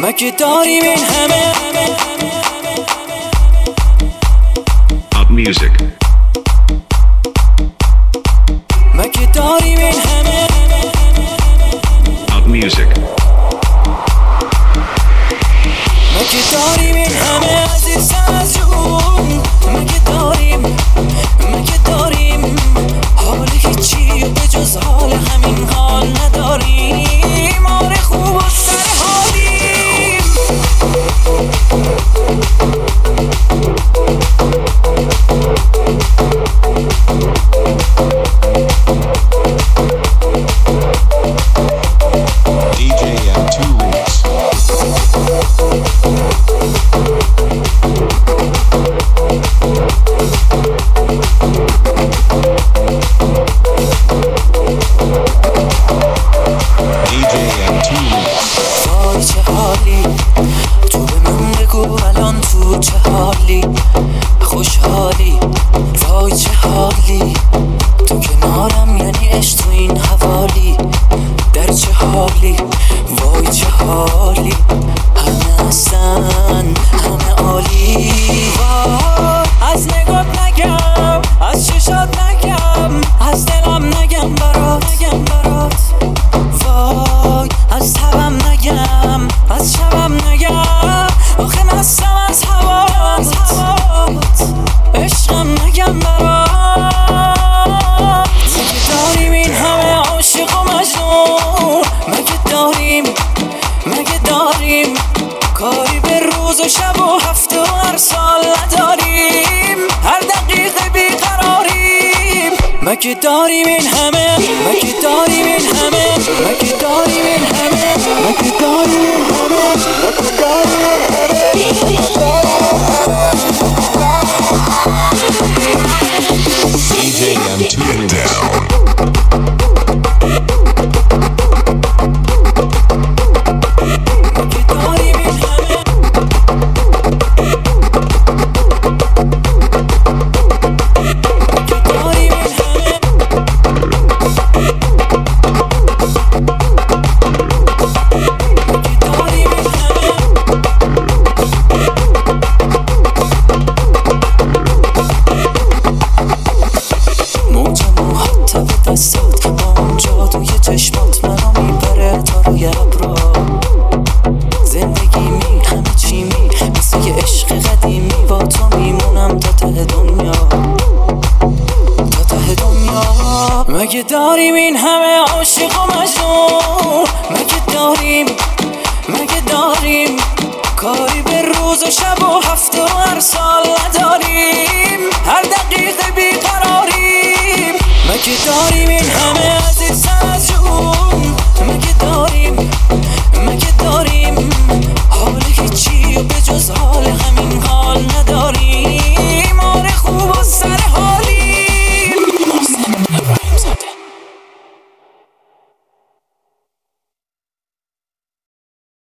مگه داریم این همه Pop music. مگه داریم این همه Pop music. مگه داریم این همه عزیزم از جون مگه داریم حال هیچی به جز حال همین حال نداریم آره خوب و سر حالیم DJ M2 Remix. DJ M2 Remix. وای چه حالی تو به من بگو الان تو چه حالی خوشحالی وای چه حالی تو کنارم یعنی عشق تو این حوالی در چه حالی وای چه حالی همه هستن همه عالی وای از نگات نگم از چشات نگم از دلم نگم برات وای از تبم نگم از شبم نگم آخه مستم از هوات عشقم نگم برات مگه داریم این همه عاشق و مجنون مگه داریم کاری به روز و شب و هفته و هر سال نداریم هر دقیقه بیقراریم مگه داریم این همه مگه داریم این همه مگه داریم این همه مگه داریم این همه مگه داریم این DJ M2 Remix. دستات با اون جادوی چشمات منو میبره تا روی ابرا زندگی همه چی مثل یه عشق قدیمی با تو میمونم تا ته دنیا مگه داریم این همه عاشق و مجنون مگه داریم کاری به روز و شب و هفته و هر سال نداریم هر دقیقه بیقراریم مگه داریم